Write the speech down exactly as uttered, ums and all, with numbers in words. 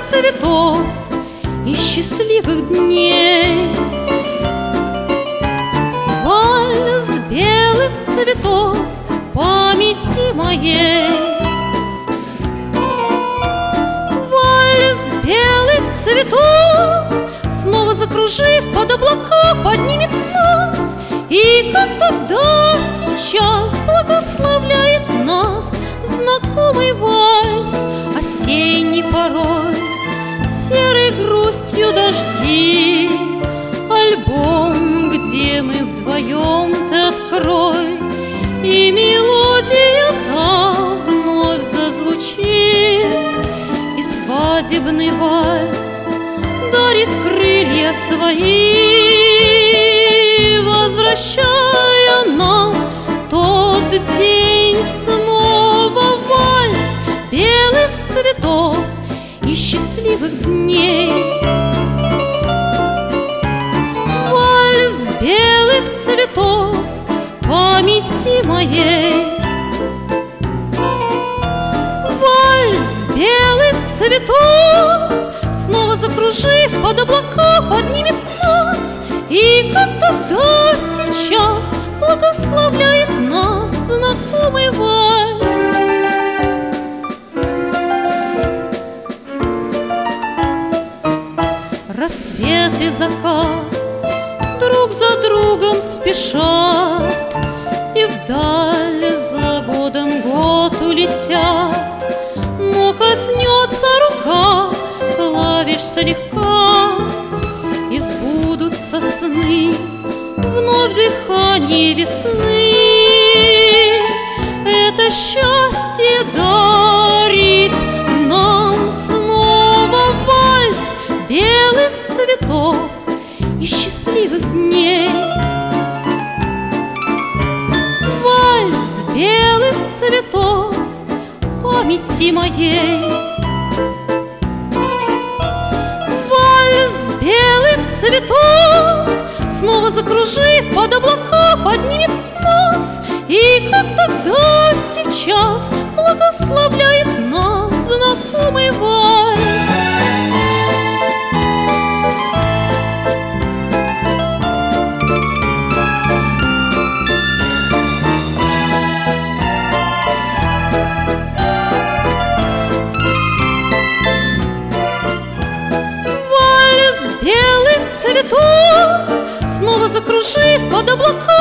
цветов и счастливых дней. Вальс белых цветов памяти моей. Вальс белых цветов, снова закружив под облака, поднимет нас, и как тогда сейчас благословляет нас знакомый вальс осенний порой. Серой грустью дожди, альбом, где мы вдвоем, ты открой, и мелодия там вновь зазвучит, и свадебный вальс дарит крылья свои, возвращая нам тот день снова. Вальс белых цветов и счастливых дней. Вальс белых цветов памяти моей. Вальс белых цветов, снова закружив под облака, поднимет нас, и как тогда сейчас благословляет нас знакомый вальс. Рассвет и закат друг за другом спешат, и вдаль за годом год улетят. Но коснется рука клавиш слегка, и сбудутся сны, вновь дыхание весны. Это счастье дарит нам снова вальс белых цветов и счастливых дней. Вальс белых цветов памяти моей. Вальс белых цветов, снова закружив под облака, поднимет нас, и как тогда сейчас благословляет нас знакомый вальс. Вальс белых цветов, снова закружив под облака,